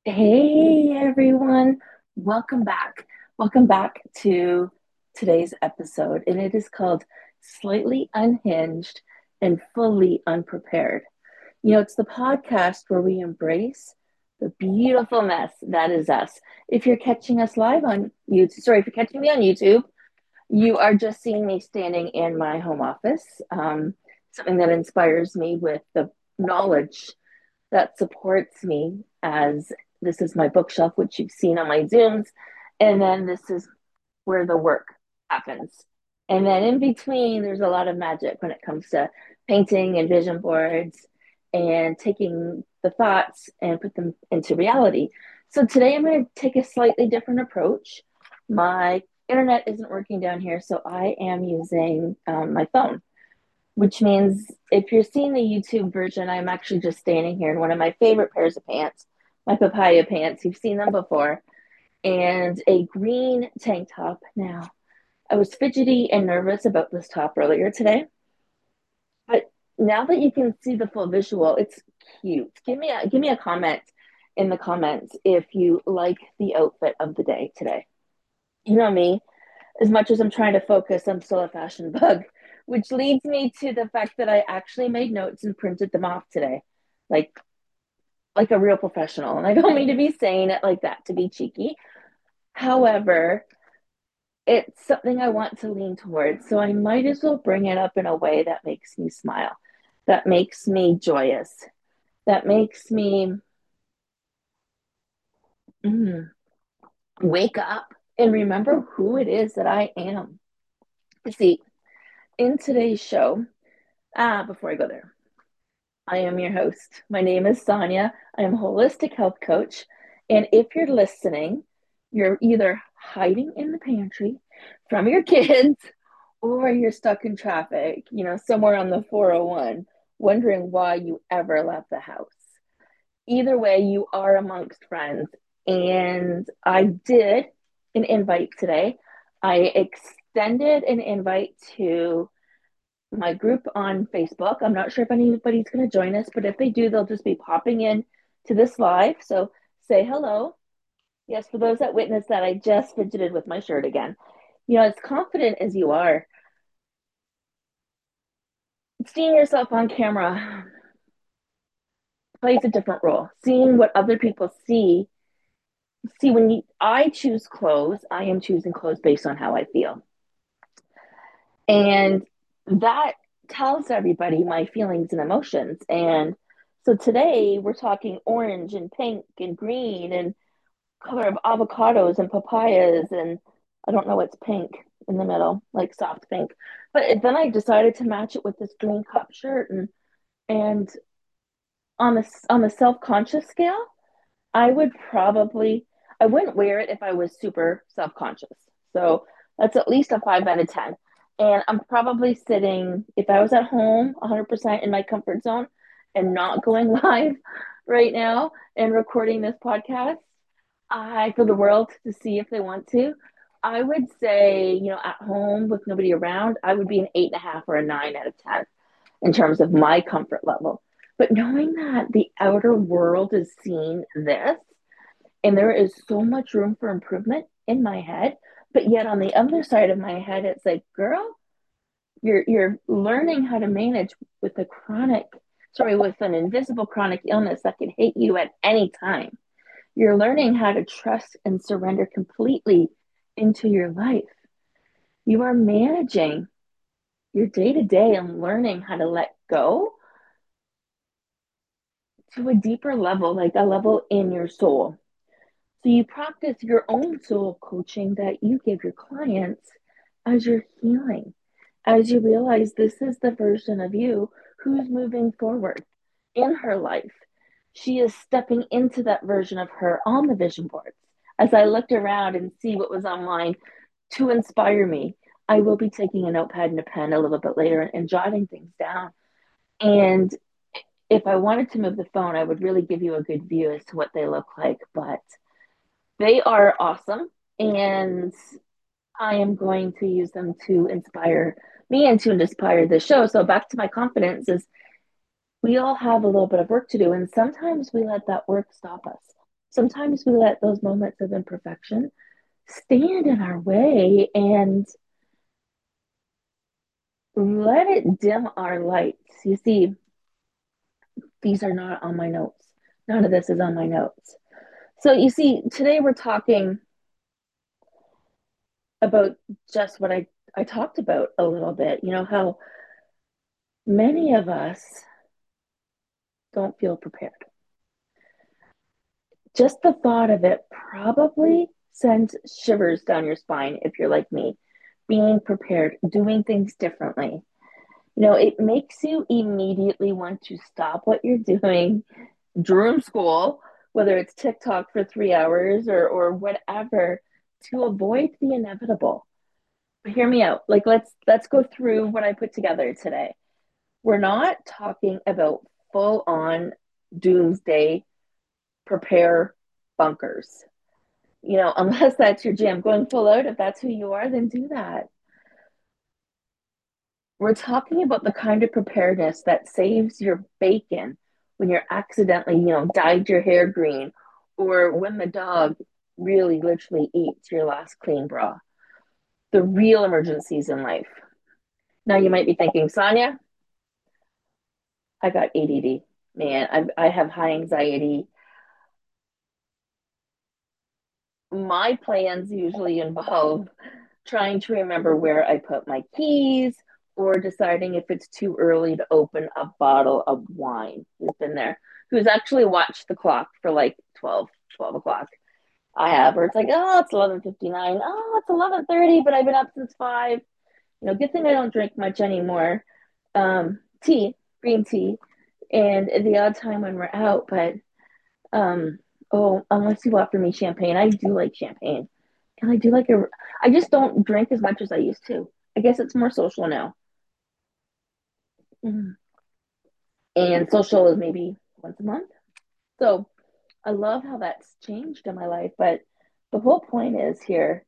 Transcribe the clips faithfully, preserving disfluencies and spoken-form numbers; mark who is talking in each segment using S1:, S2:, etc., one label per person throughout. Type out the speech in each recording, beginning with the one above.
S1: Hey everyone, welcome back. Welcome back to today's episode, and it is called Slightly Unhinged and Fully Unprepared. You know, it's the podcast where we embrace the beautiful mess that is us. If you're catching us live on YouTube, sorry, if you're catching me on YouTube, you are just seeing me standing in my home office, um, something that inspires me with the knowledge that supports me as this is my bookshelf, which you've seen on my Zooms. And then this is where the work happens. And then in between, there's a lot of magic when it comes to painting and vision boards and taking the thoughts and put them into reality. So today I'm going to take a slightly different approach. My internet isn't working down here, so I am using um, my phone, which means if you're seeing the YouTube version, I'm actually just standing here in one of my favorite pairs of pants, my papaya pants. You've seen them before, and a green tank top. Now, I was fidgety and nervous about this top earlier today, but now that you can see the full visual, it's cute. Give me a give me a comment in the comments if you like the outfit of the day today. You know me, as much as I'm trying to focus, I'm still a fashion bug, which leads me to the fact that I actually made notes and printed them off today, like like a real professional. And I don't mean to be saying it like that to be cheeky. However, it's something I want to lean towards, so I might as well bring it up in a way that makes me smile, that makes me joyous, that makes me mm, wake up and remember who it is that I am. See, in today's show, ah, before I go there, I am your host. My name is Sonia. I am a holistic health coach. And if you're listening, you're either hiding in the pantry from your kids or you're stuck in traffic, you know, somewhere on the four oh one, wondering why you ever left the house. Either way, you are amongst friends. And I did an invite today. I extended an invite to my group on Facebook. I'm not sure if anybody's going to join us, but if they do, they'll just be popping in to this live. So say hello. Yes, for those that witnessed that, I just fidgeted with my shirt again. You know, as confident as you are, seeing yourself on camera plays a different role. Seeing what other people see, see when you, I choose clothes, I am choosing clothes based on how I feel. And that tells everybody my feelings and emotions. And so today we're talking orange and pink and green and color of avocados and papayas and I don't know what's pink in the middle, like soft pink. But then I decided to match it with this green cup shirt and and on the on the self-conscious scale, I would probably I wouldn't wear it if I was super self-conscious. So that's at least a five out of ten. And I'm probably sitting, if I was at home, one hundred percent in my comfort zone and not going live right now and recording this podcast, I for the world to see if they want to. I would say, you know, at home with nobody around, I would be an eight and a half or a nine out of ten in terms of my comfort level. But knowing that the outer world is seeing this and there is so much room for improvement in my head, but yet on the other side of my head, it's like, girl, you're you're learning how to manage with a chronic, sorry, with an invisible chronic illness that can hit you at any time. You're learning how to trust and surrender completely into your life. You are managing your day to day and learning how to let go to a deeper level, like a level in your soul. So you practice your own soul coaching that you give your clients as you're healing, as you realize this is the version of you who's moving forward in her life. She is stepping into that version of her on the vision boards. As I looked around and see what was online to inspire me, I will be taking a notepad and a pen a little bit later and jotting things down. And if I wanted to move the phone, I would really give you a good view as to what they look like. But they are awesome. And I am going to use them to inspire me and to inspire the show. So back to my confidence is we all have a little bit of work to do. And sometimes we let that work stop us. sometimes we let those moments of imperfection stand in our way and let it dim our lights. You see, these are not on my notes. None of this is on my notes. So, you see, today we're talking about just what I, I talked about a little bit. You know, how many of us don't feel prepared. Just the thought of it probably sends shivers down your spine if you're like me, being prepared, doing things differently. You know, it makes you immediately want to stop what you're doing, dream school, whether it's TikTok for three hours or or whatever, to avoid the inevitable. But hear me out. Like let's let's go through what I put together today. We're not talking about full on doomsday prepare bunkers. You know, unless that's your jam, going full out, if that's who you are, then do that. We're talking about the kind of preparedness that saves your bacon when you're accidentally, you know, dyed your hair green or when the dog really literally eats your last clean bra. The real emergencies in life. Now you might be thinking, Sonia, I got A D D. Man, I, I have high anxiety. My plans usually involve trying to remember where I put my keys or deciding if it's too early to open a bottle of wine. Who's been there? Who's actually watched the clock for like twelve, twelve o'clock? I have, or it's like, oh, it's eleven fifty-nine. Oh, it's eleven thirty, but I've been up since five. You know, good thing I don't drink much anymore. Um, tea, green tea, and the odd time when we're out, but um, oh, unless you offer me champagne, I do like champagne. And I do like a, I just don't drink as much as I used to. I guess it's more social now. Mhm. And social is maybe once a month. So I love how that's changed in my life. But the whole point is here,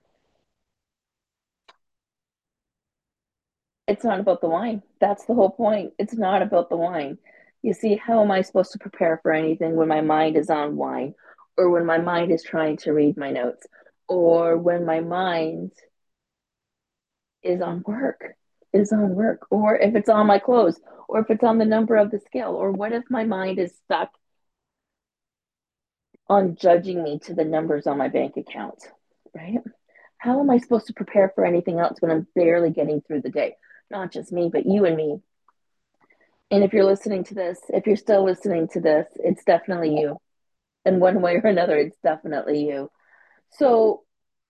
S1: it's not about the wine. That's the whole point. It's not about the wine. You see, how am I supposed to prepare for anything when my mind is on wine or when my mind is trying to read my notes or when my mind is on work, is on work, or if it's on my clothes, or if it's on the number of the scale, or what if my mind is stuck on judging me to the numbers on my bank account, right? How am I supposed to prepare for anything else when I'm barely getting through the day? Not just me, but you and me. And if you're listening to this, if you're still listening to this, it's definitely you. In one way or another, it's definitely you. So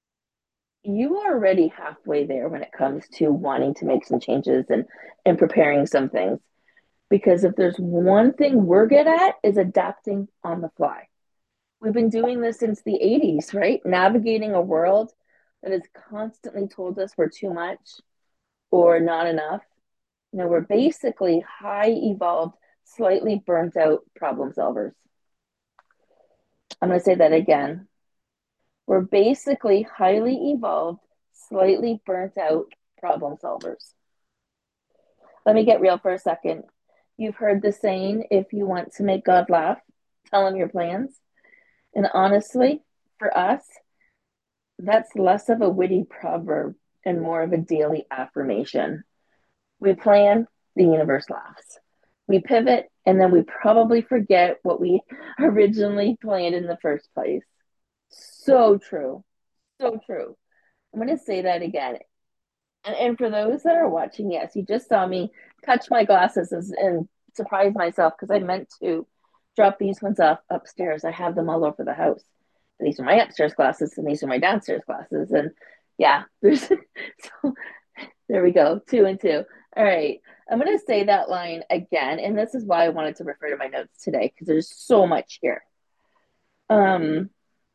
S1: you are already halfway there when it comes to wanting to make some changes and and preparing some things. Because if there's one thing we're good at is adapting on the fly. We've been doing this since the eighties, right? Navigating a world that has constantly told us we're too much or not enough. You know, we're basically high evolved, slightly burnt out problem solvers. I'm going to say that again. We're basically highly evolved, slightly burnt out problem solvers. Let me get real for a second. You've heard the saying, if you want to make God laugh, tell him your plans. And honestly, for us, that's less of a witty proverb and more of a daily affirmation. We plan, the universe laughs. We pivot, and then we probably forget what we originally planned in the first place. So true. So true. I'm going to say that again. And, and for those that are watching, yes, you just saw me touch my glasses and surprise myself because I meant to drop these ones off upstairs. I have them all over the house. And these are my upstairs glasses and these are my downstairs glasses. And yeah, there's so there we go, two and two. All right. I'm going to say that line again. And this is why I wanted to refer to my notes today because there's so much here. Um,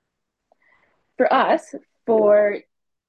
S1: for us, for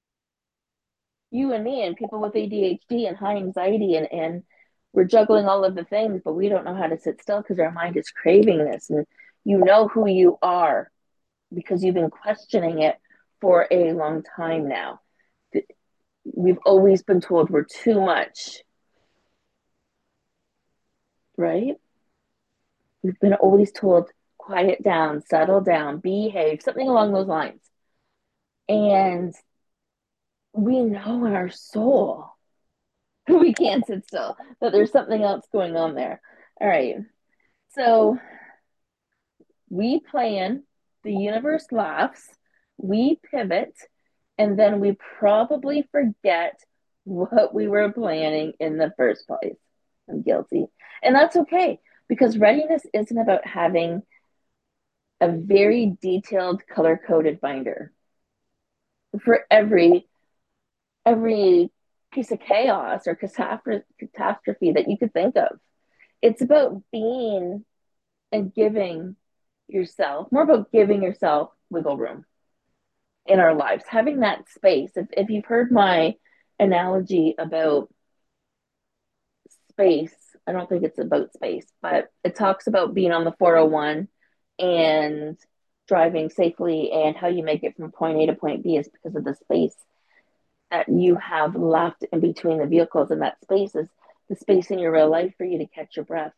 S1: you and me and people with A D H D and high anxiety and, and we're juggling all of the things, but we don't know how to sit still because our mind is craving this. And you know who you are because you've been questioning it for a long time now. We've always been told we're too much, right? We've been always told quiet down, settle down, behave, something along those lines. And we know in our soul we can't sit still, that there's something else going on there. All right. So we plan, the universe laughs, we pivot, and then we probably forget what we were planning in the first place. I'm guilty. And that's okay because readiness isn't about having a very detailed color coded binder for every every piece of chaos or catastrophe that you could think of. It's about being and giving yourself, more about giving yourself wiggle room in our lives, having that space. If, if you've heard my analogy about space, I don't think it's about space, but it talks about being on the four oh one and driving safely, and how you make it from point A to point B is because of the space that you have left in between the vehicles, and that space is the space in your real life for you to catch your breath,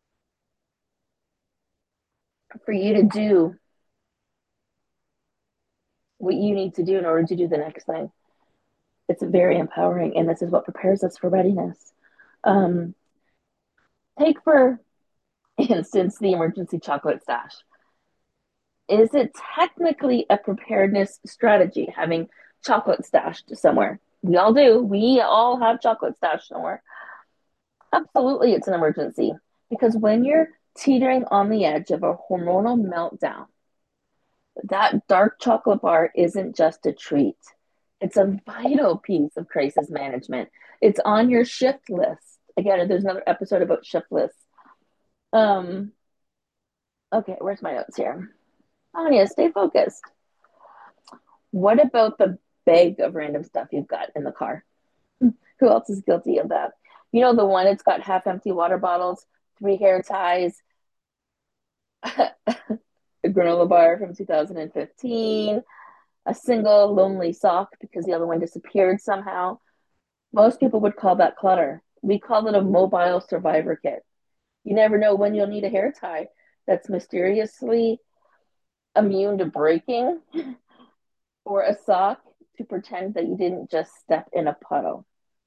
S1: for you to do what you need to do in order to do the next thing. It's very empowering, and this is what prepares us for readiness. Um, take, for instance, the emergency chocolate stash. Is it technically a preparedness strategy, having chocolate stashed somewhere? We all do. We all have chocolate stashed somewhere. Absolutely, it's an emergency, because when you're teetering on the edge of a hormonal meltdown, that dark chocolate bar isn't just a treat. It's a vital piece of crisis management. It's on your shift list. Again, there's another episode about shift lists. Um, okay, where's my notes here? Anya, stay focused. What about the bag of random stuff you've got in the car? Who else is guilty of that? You know, the one that's got half empty water bottles, three hair ties, a granola bar from two thousand fifteen, a single lonely sock because the other one disappeared somehow. Most people would call that clutter. We call it a mobile survivor kit. You never know when you'll need a hair tie that's mysteriously immune to breaking, or a sock to pretend that you didn't just step in a puddle.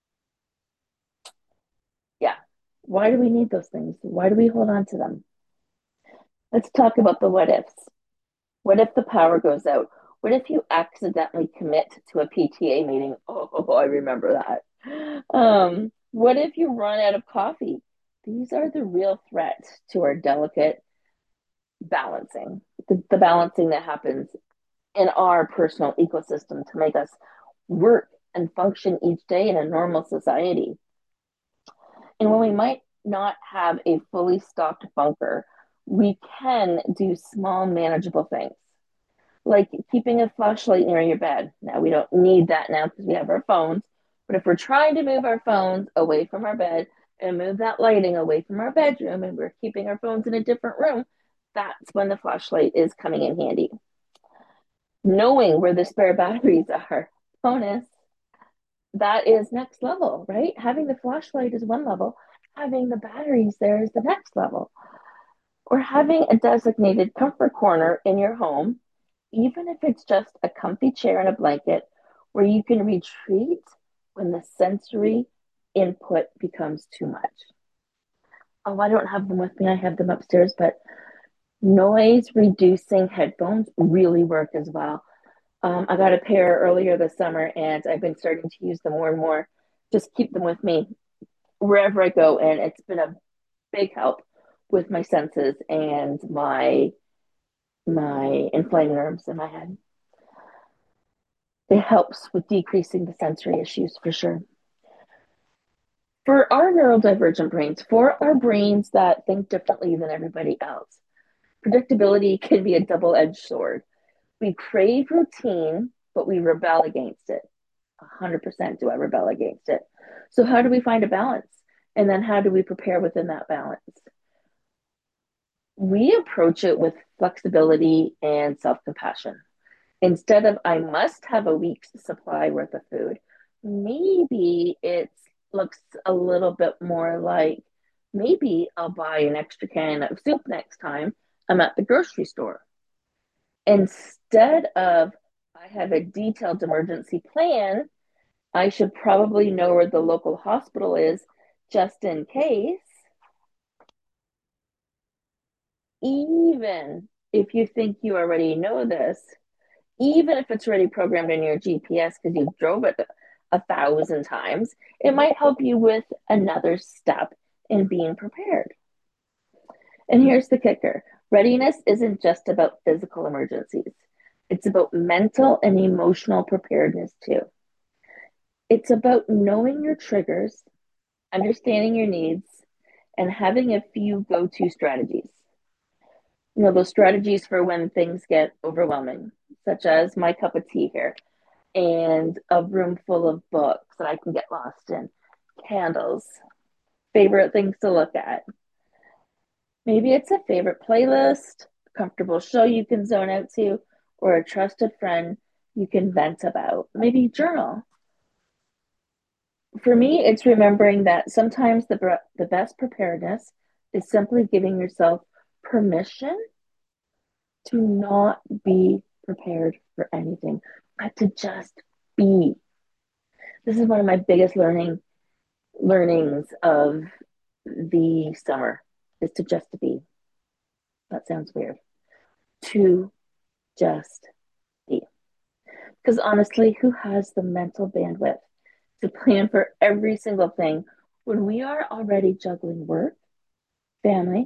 S1: Yeah. Why do we need those things? Why do we hold on to them? Let's talk about the what ifs. What if the power goes out? What if you accidentally commit to a P T A meeting? Oh, oh, oh, I remember that. Um, what if you run out of coffee? These are the real threats to our delicate balancing, the, the balancing that happens in our personal ecosystem to make us work and function each day in a normal society. And when we might not have a fully stocked bunker, we can do small, manageable things like keeping a flashlight near your bed. Now, we don't need that now because we have our phones. But if we're trying to move our phones away from our bed and move that lighting away from our bedroom, and we're keeping our phones in a different room, that's when the flashlight is coming in handy. Knowing where the spare batteries are, bonus, that is next level, right? Having the flashlight is one level, having the batteries there is the next level. Or having a designated comfort corner in your home, even if it's just a comfy chair and a blanket, where you can retreat when the sensory input becomes too much. Oh, I don't have them with me. I have them upstairs, but noise reducing headphones really work as well. Um, I got a pair earlier this summer, and I've been starting to use them more and more. Just keep them with me wherever I go, and it's been a big help with my senses and my my inflamed nerves in my head. It helps with decreasing the sensory issues for sure. For our neurodivergent brains, for our brains that think differently than everybody else, predictability can be a double edged sword. We crave routine, but we rebel against it. one hundred percent do I rebel against it. So, how do we find a balance? And then, how do we prepare within that balance? We approach it with flexibility and self compassion. Instead of, I must have a week's supply worth of food, maybe it looks a little bit more like, maybe I'll buy an extra can of soup next time I'm at the grocery store. Instead of I have a detailed emergency plan, I should probably know where the local hospital is just in case. Even if you think you already know this, even if it's already programmed in your G P S because you drove it a thousand times, it might help you with another step in being prepared. And here's the kicker: readiness isn't just about physical emergencies, it's about mental and emotional preparedness too. It's about knowing your triggers, understanding your needs, and having a few go to strategies. You know, those strategies for when things get overwhelming, such as my cup of tea here and a room full of books that I can get lost in, candles, favorite things to look at. Maybe it's a favorite playlist, a comfortable show you can zone out to, or a trusted friend you can vent about. Maybe journal. For me, it's remembering that sometimes the, the best preparedness is simply giving yourself permission to not be prepared for anything, but to just be. This is one of my biggest learning learnings of the summer is to just be. That sounds weird. To just be. Because honestly, who has the mental bandwidth to plan for every single thing when we are already juggling work, family,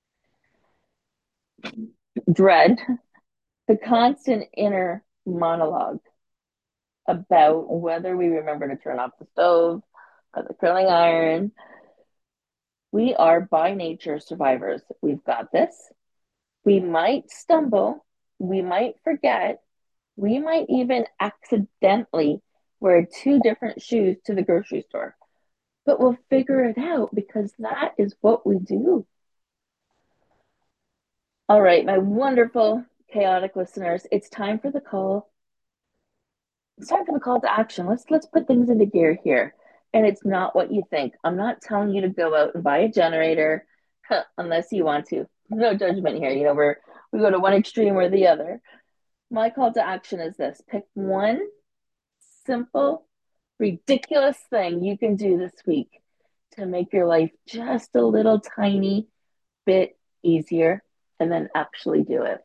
S1: dread, the constant inner monologue about whether we remember to turn off the stove or the curling iron. We are by nature survivors. We've got this. We might stumble. We might forget. We might even accidentally wear two different shoes to the grocery store, but we'll figure it out because that is what we do. All right, my wonderful, chaotic listeners, it's time for the call. It's time for the call to action. Let's let's put things into gear here. And it's not what you think. I'm not telling you to go out and buy a generator huh, unless you want to. No judgment here. You know, we're we go to one extreme or the other. My call to action is this: pick one simple, ridiculous thing you can do this week to make your life just a little tiny bit easier, and then actually do it.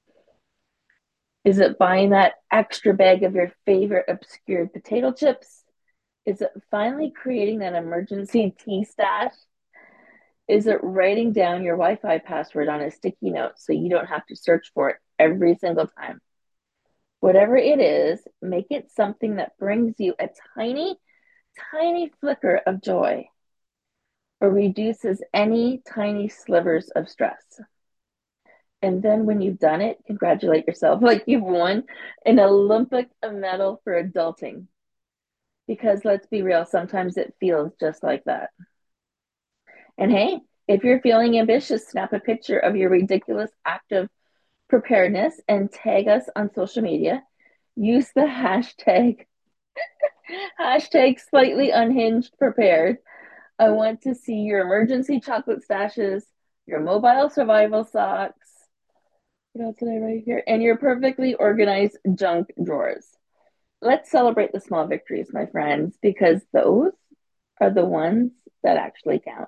S1: Is it buying that extra bag of your favorite obscured potato chips? Is it finally creating that emergency tea stash? Is it writing down your Wi Fi password on a sticky note so you don't have to search for it every single time? Whatever it is, make it something that brings you a tiny, tiny flicker of joy or reduces any tiny slivers of stress. And then when you've done it, congratulate yourself like you've won an Olympic medal for adulting. Because let's be real, sometimes it feels just like that. And hey, if you're feeling ambitious, snap a picture of your ridiculous act of preparedness and tag us on social media. Use the hashtag hashtag slightly unhinged prepared. I want to see your emergency chocolate stashes, your mobile survival socks. What else did I write here? And your perfectly organized junk drawers. Let's celebrate the small victories, my friends, because those are the ones that actually count.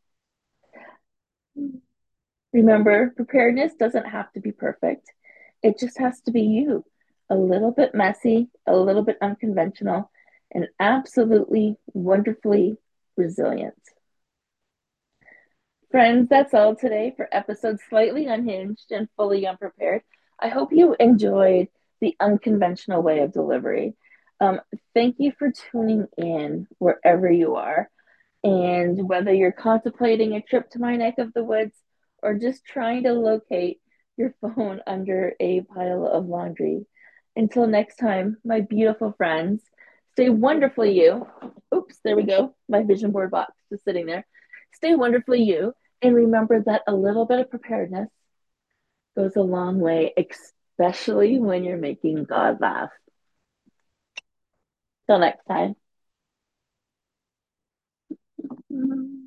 S1: Remember, preparedness doesn't have to be perfect. It just has to be you. A little bit messy, a little bit unconventional, and absolutely wonderfully resilient. Friends, that's all today for episode Slightly Unhinged and Fully Unprepared. I hope you enjoyed the unconventional way of delivery. Um, thank you for tuning in wherever you are. And whether you're contemplating a trip to my neck of the woods or just trying to locate your phone under a pile of laundry. Until next time, my beautiful friends, stay wonderfully you. Oops, there we go. My vision board box just sitting there. Stay wonderfully you. And remember that a little bit of preparedness goes a long way, especially when you're making God laugh. Till next time.